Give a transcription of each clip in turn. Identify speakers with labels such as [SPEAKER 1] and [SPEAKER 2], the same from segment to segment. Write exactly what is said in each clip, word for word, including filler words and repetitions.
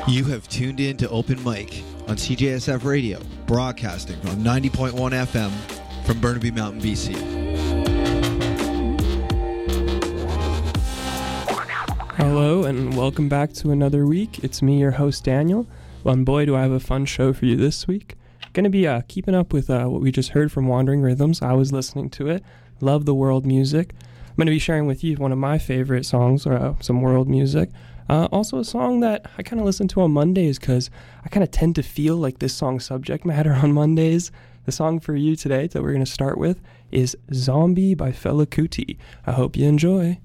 [SPEAKER 1] You have tuned in to Open Mic on C J S F Radio, broadcasting on ninety point one F M from Burnaby Mountain, B C.
[SPEAKER 2] Hello and welcome back to another week. It's me, your host, Daniel. Well, and boy, do I have a fun show for you this week. Going to be uh, keeping up with uh, what we just heard from Wandering Rhythms. I was listening to it. Love the world music. I'm going to be sharing with you one of my favorite songs, or uh, some world music. Uh, also a song that I kind of listen to on Mondays because I kind of tend to feel like this song's subject matter on Mondays. The song for you today that we're going to start with is Zombie by Fela Kuti. I hope you enjoy.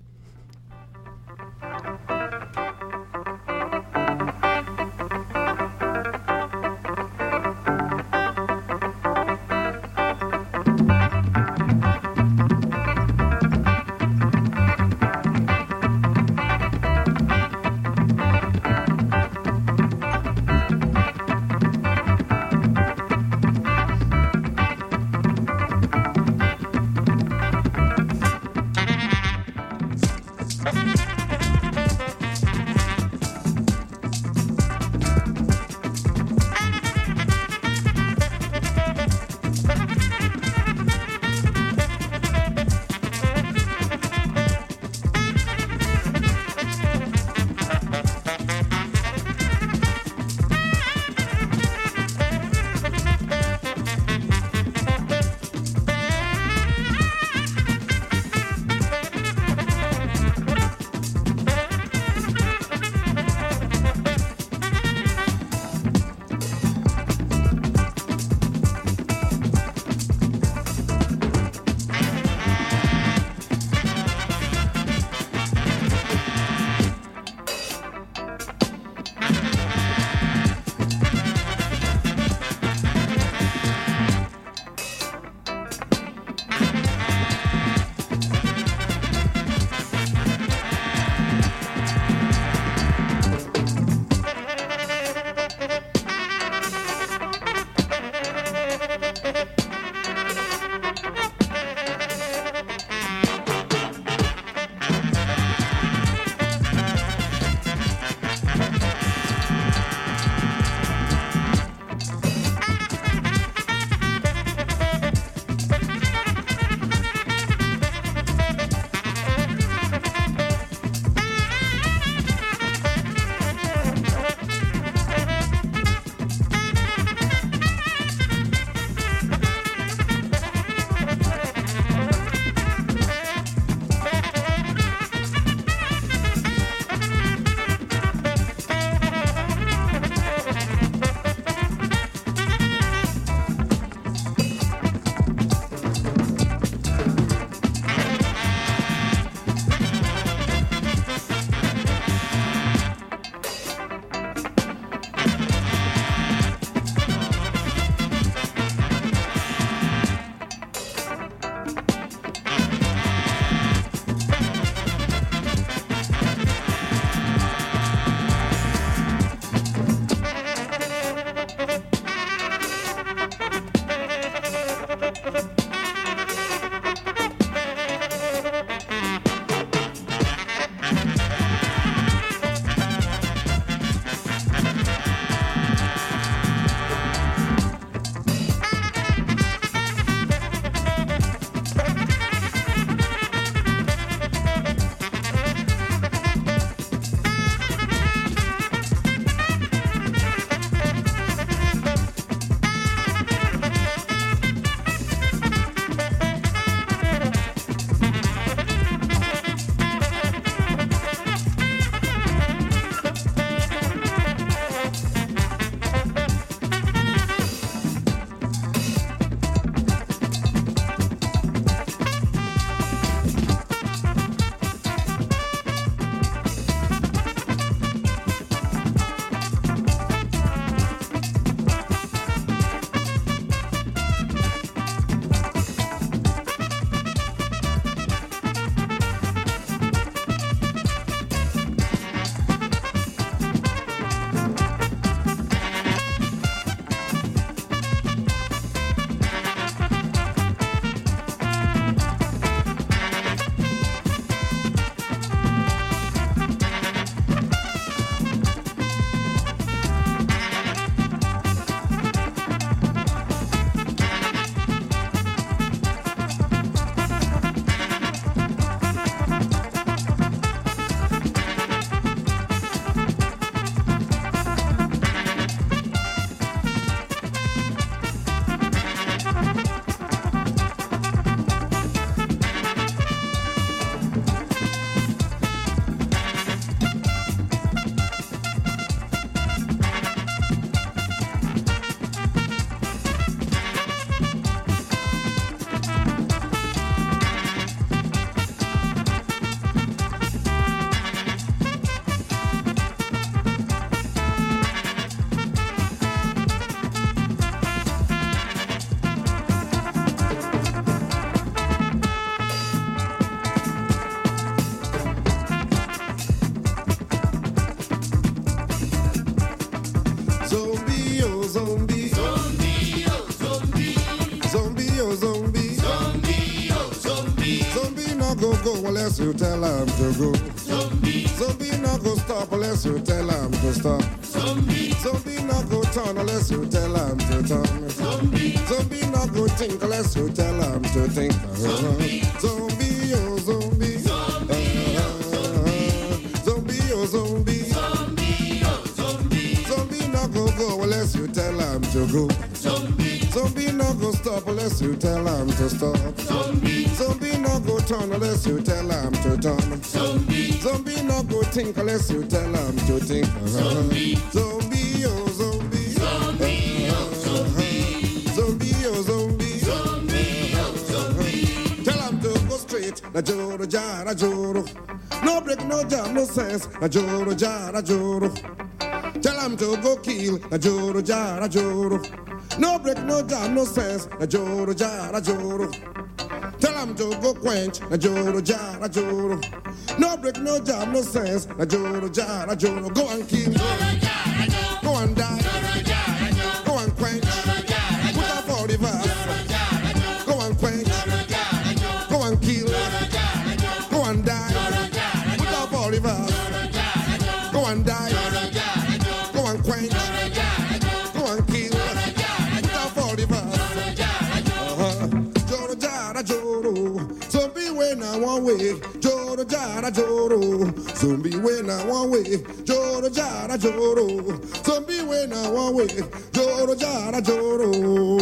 [SPEAKER 3] go unless you tell him to go. Zombie, zombie not go stop unless you tell him to stop. Zombie, zombie not go turn unless you tell him to turn. Zombie, zombie not go think unless you tell him to think. Zombie, zombie oh zombie, zombie oh zombie, oh zombie, zombie oh zombie, zombie not go go unless you tell him to go. Zombie, zombie not go stop unless you tell him to stop. Zombie, zombie not go turn unless you tell him to turn. Zombie, zombie not go think unless you tell him to think. Zombie, zombie oh zombie, zombie oh zombie, zombie oh zombie, zombie oh zombie. Tell him to go straight, na joro jara joro. No break, no jam, no sense, na joro jara joro. Tell him to go kill, na joro jara joro. No break, no jam, no sense, na joro jara joro. Tell him to go quench, na joro jara joro. No break, no jam, no sense, na joro jara joro. Go and kill, go and die, go and quench, put up all the verse. Go and quench, go and kill, go and die, put up all the verse. Go and die, go and quench, go and kill, put up all the verse. Joro jara joro, zombie when I one way. Joro jara joro, zombie when I one way. Joro jara joro, zombie when I one way. Joro jara joro.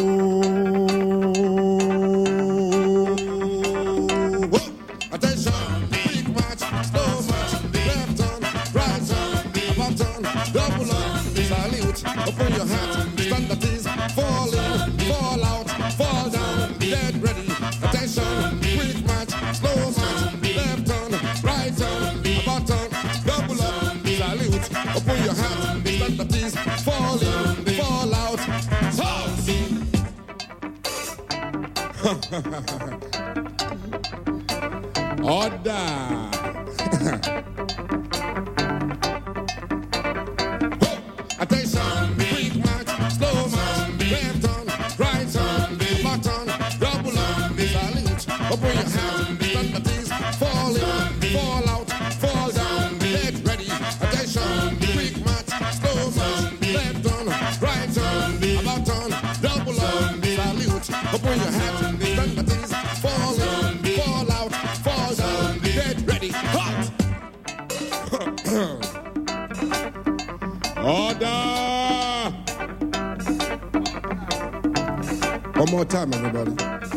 [SPEAKER 3] Whoa. Attention, big match, slow match, left on, right on, about on, double on, salute, open your hat, stand that is, fall in, fall out, fall down, dead ready. Attention, quick match, slow match, left on, right on, about on, double up, salute, open your hat, stand that is, fall in, fall out, toss. Order. Attention, quick match, slow match, left on, right on, button, double on, salute, open your hand, stand that is, fall in, fall out, fall down, get ready. Attention, quick match, slow match, left on, right on, button, double on, salute, open your hand, stand that is, fall in, fall out, fall down, get ready. Hot! Order! One more time, everybody.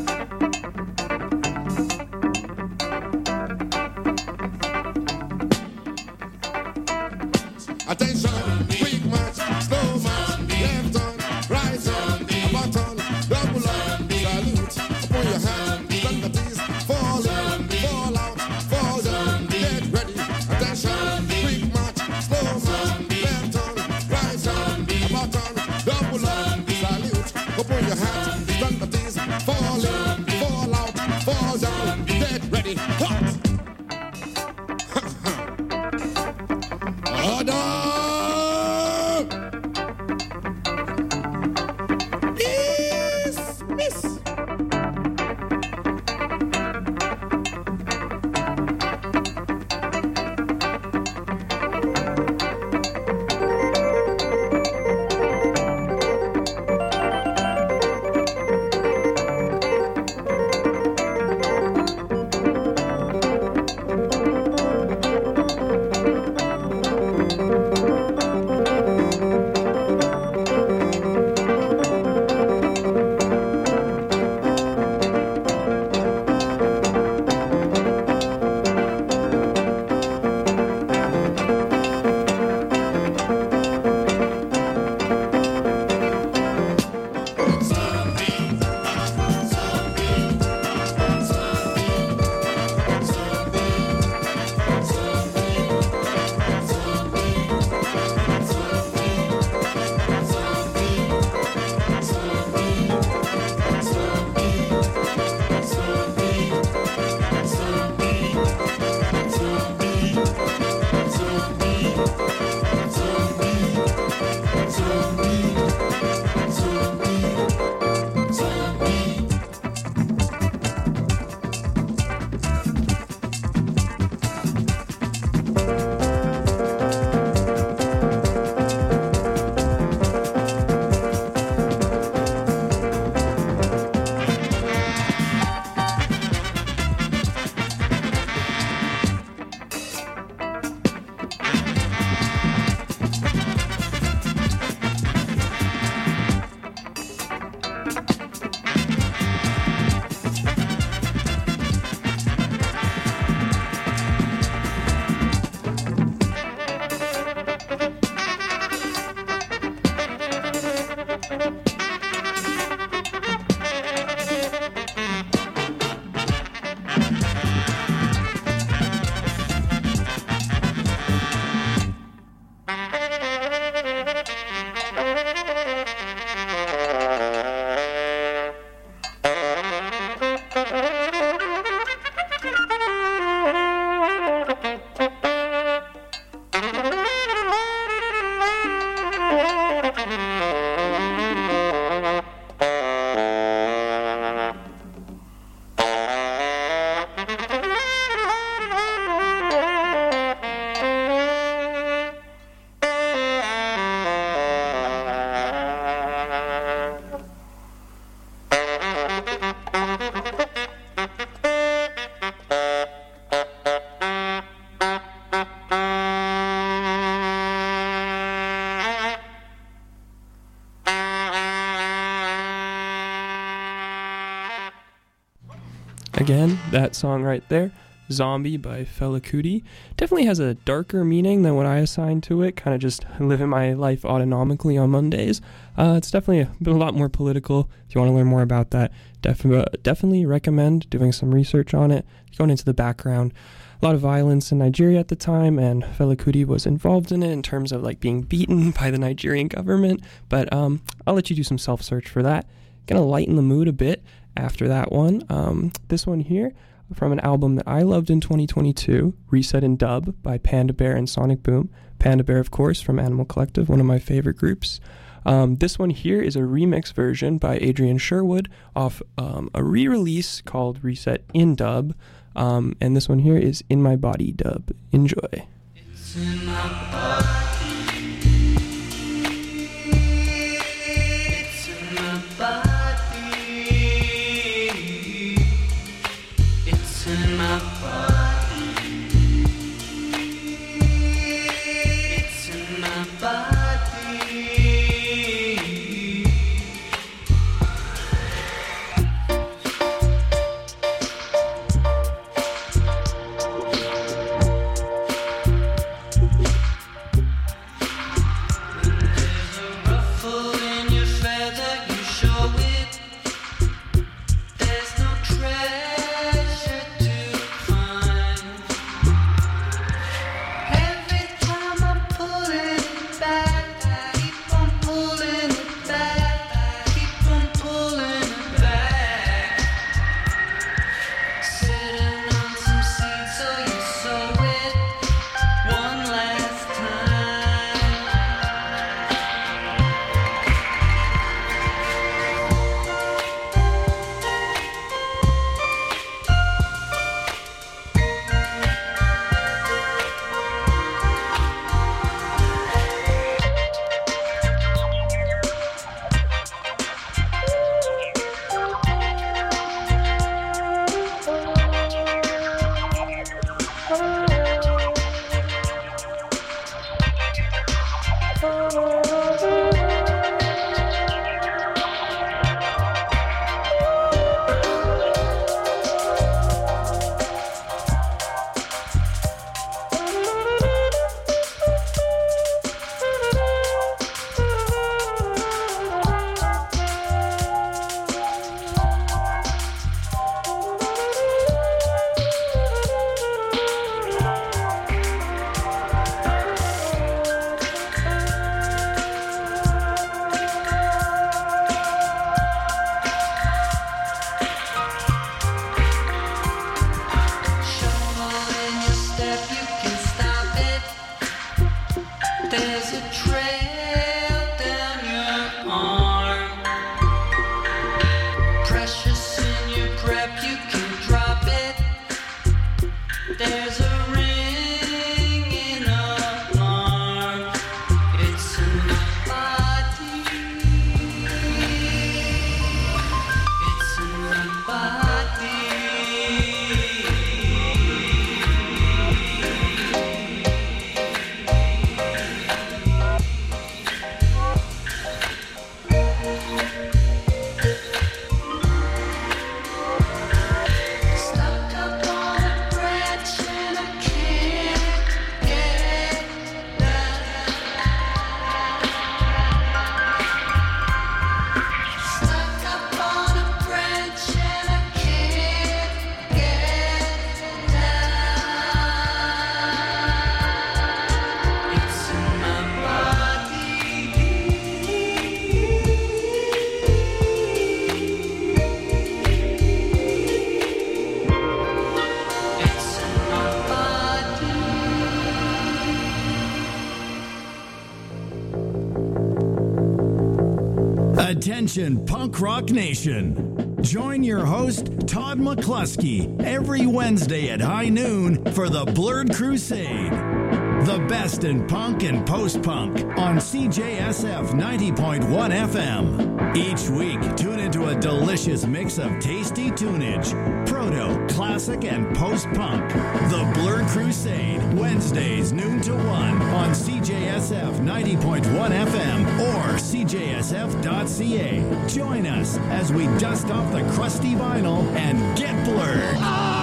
[SPEAKER 3] Attention, quick march, slow march, left on, right on, button, double on, salute, upon your hand, stand at ease, fall in, fall out, fall down, get ready. Attention, quick march, slow march, left on, right on, button, double on, salute, upon your hand, stand at ease, fall in, fall out, fall down, get ready. Hot! Order! Dismiss! Thank you.
[SPEAKER 2] Again, that song right there, Zombie by Fela Kuti, definitely has a darker meaning than what I assigned to it, kind of just living my life autonomically on Mondays. Uh, it's definitely a, been a lot more political. If you want to learn more about that, def- uh, definitely recommend doing some research on it, going into the background. A lot of violence in Nigeria at the time, and Fela Kuti was involved in it in terms of like being beaten by the Nigerian government, but um, I'll let you do some self-search for that. Gonna lighten the mood a bit after that one. Um, this one here, from an album that I loved in twenty twenty-two, Reset in Dub by Panda Bear and Sonic Boom. Panda Bear, of course, from Animal Collective, one of my favorite groups. Um, this one here is a remix version by Adrian Sherwood off um, a re-release called Reset in Dub. Um, and this one here is In My Body Dub. Enjoy.
[SPEAKER 4] It's in my body. It's in my body. It's in my body. It's in my body.
[SPEAKER 5] Attention, Punk Rock Nation. Join your host, Todd McCluskey, every Wednesday at high noon for the Blurred Crusade. The best in punk and post-punk on C J S F ninety point one F M. Each week, tune into a delicious mix of tasty tunage, proto, classic, and post-punk. The Blurred Crusade, Wednesdays noon to one on C J S S F ninety point one F M or C J S F dot C A. Join us as we dust off the crusty vinyl and get blurred.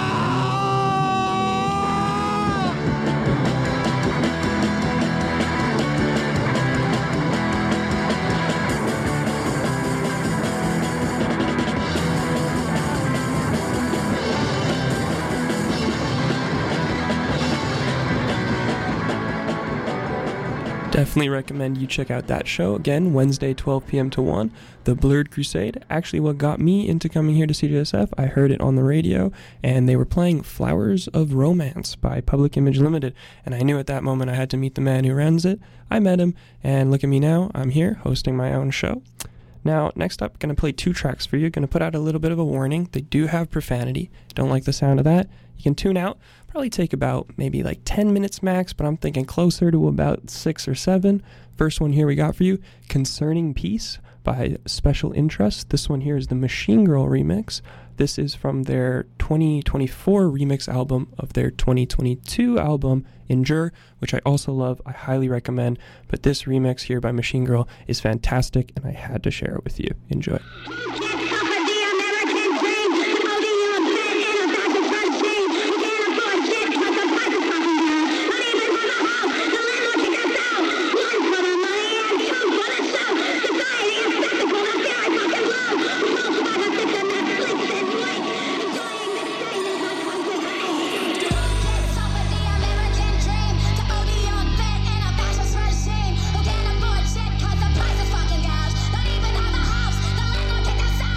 [SPEAKER 2] Definitely recommend you check out that show. Again, Wednesday, twelve p.m. to one, The Blurred Crusade. Actually, what got me into coming here to C J S F, I heard it on the radio, and they were playing Flowers of Romance by Public Image Limited, and I knew at that moment I had to meet the man who runs it. I met him, and look at me now. I'm here hosting my own show. Now, next up, going to play two tracks for you. Going to put out a little bit of a warning. They do have profanity. Don't like the sound of that? You can tune out. Probably take about maybe like ten minutes max, but I'm thinking closer to about six or seven. First one here we got for you, Concerning Peace by Special Interest. This one here is the Machine Girl remix. This is from their twenty twenty-four remix album of their twenty twenty-two album, Endure, which I also love. I highly recommend. But this remix here by Machine Girl is fantastic, and I had to share it with you. Enjoy.
[SPEAKER 6] Fucking guys, don't even have a house. The landlord kicked us out.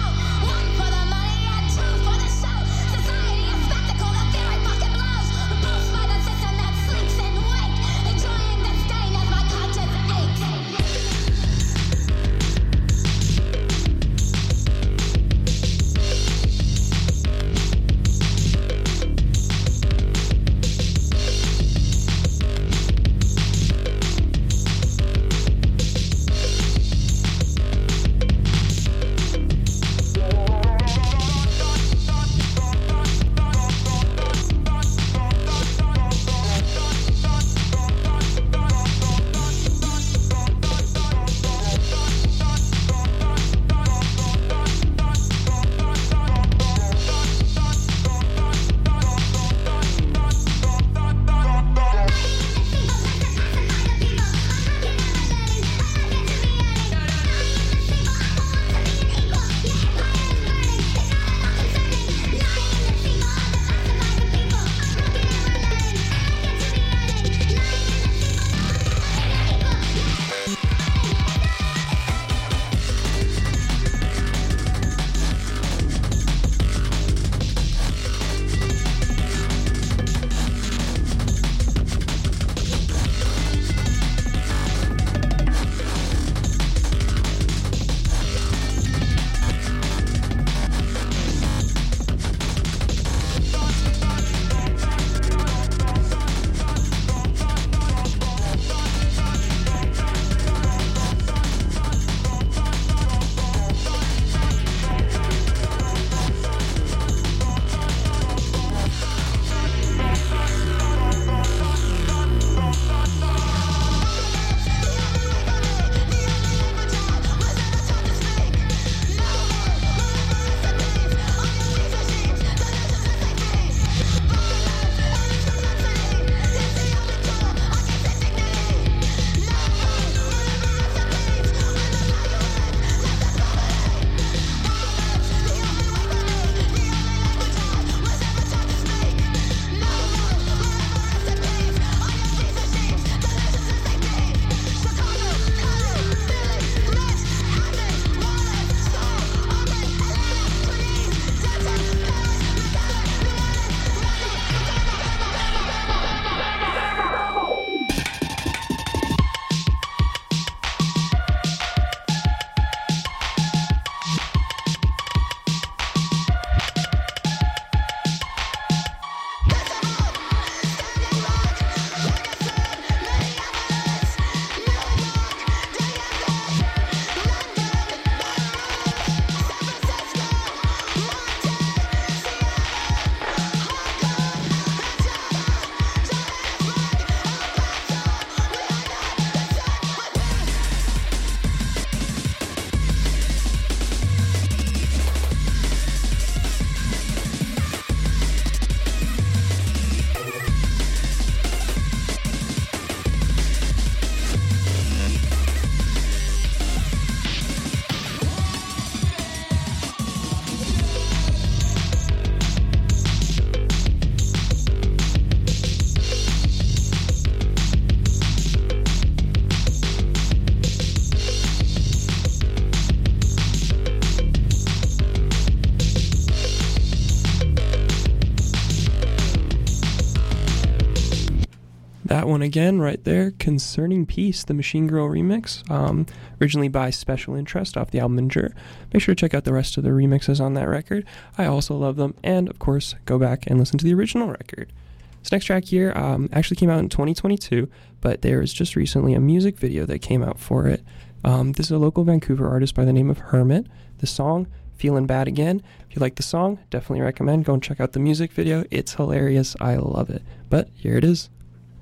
[SPEAKER 2] one again right there, Concerning Peace, the Machine Girl remix, um, originally by Special Interest off the album Endure. Make sure to check out the rest of the remixes on that record. I also love them, and of course, go back and listen to the original record. This next track here um, actually came out in twenty twenty-two, but there was just recently a music video that came out for it. Um, this is a local Vancouver artist by the name of Hermit. The song, Feeling Bad Again. If you like the song, definitely recommend. Go and check out the music video. It's hilarious. I love it. But here it is.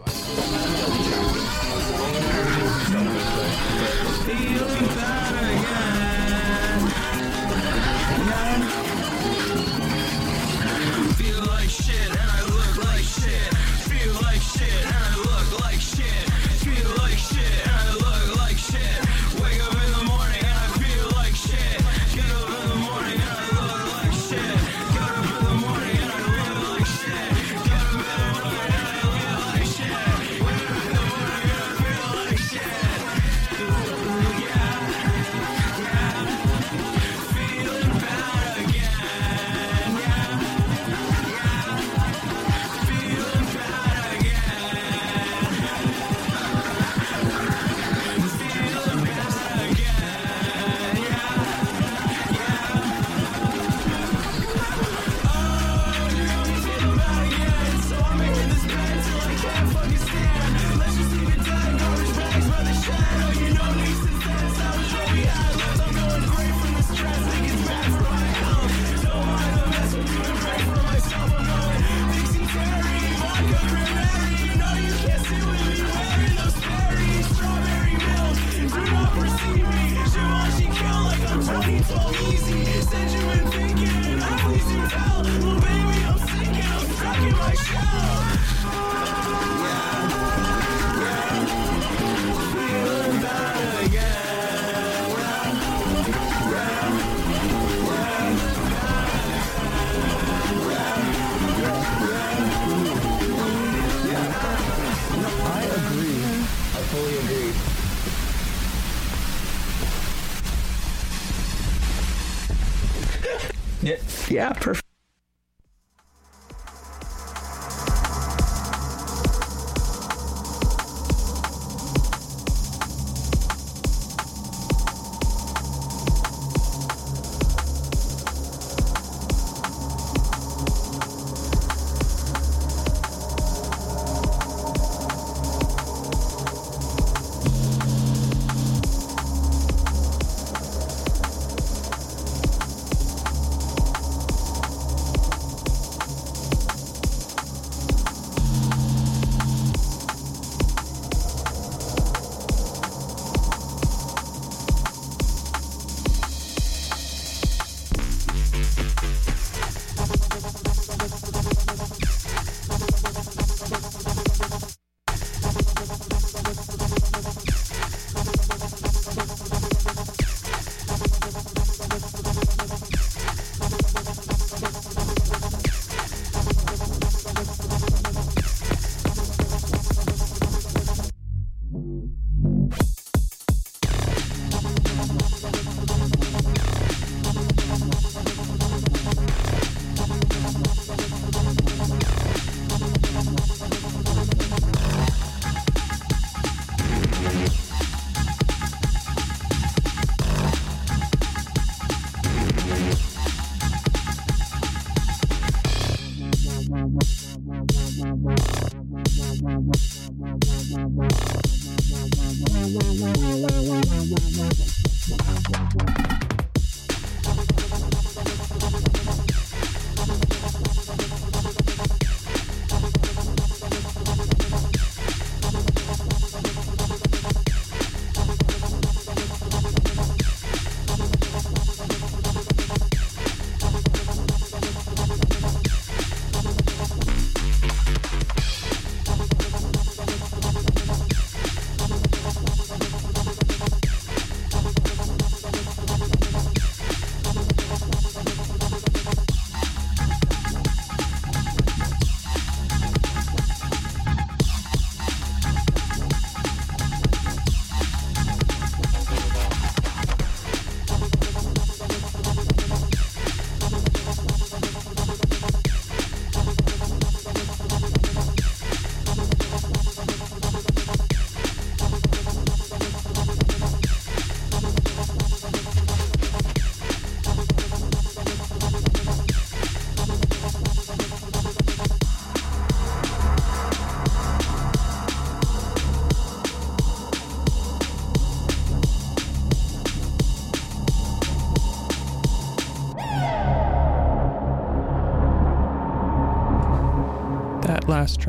[SPEAKER 6] Yeah, yeah, perfect.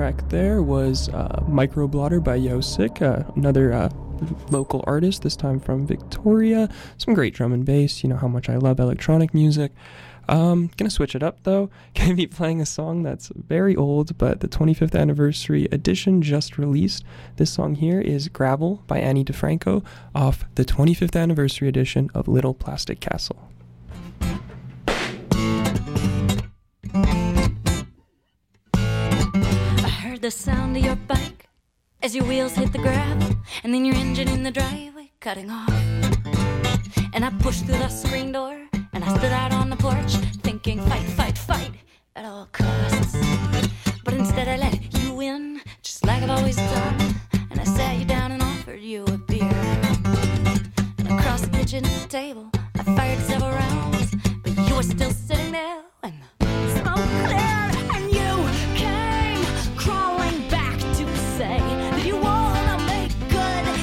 [SPEAKER 2] track there was uh, Microblotter by Yosik, uh, another uh, local artist, this time from Victoria. Some great drum and bass, you know how much I love electronic music. Um, gonna switch it up though. Gonna be playing a song that's very old, but the twenty-fifth anniversary edition just released. This song here is Gravel by Annie DeFranco off the twenty-fifth anniversary edition of Little Plastic Castle.
[SPEAKER 6] I heard the sound of your bike as your wheels hit the gravel, and then your engine in the driveway cutting off. And I pushed through the screen door, and I stood out on the porch, thinking fight, fight, fight, at all costs. But instead I let you in, just like I've always done, and I sat you down and offered you a beer. And across the kitchen table, I fired several rounds, but you were still sitting there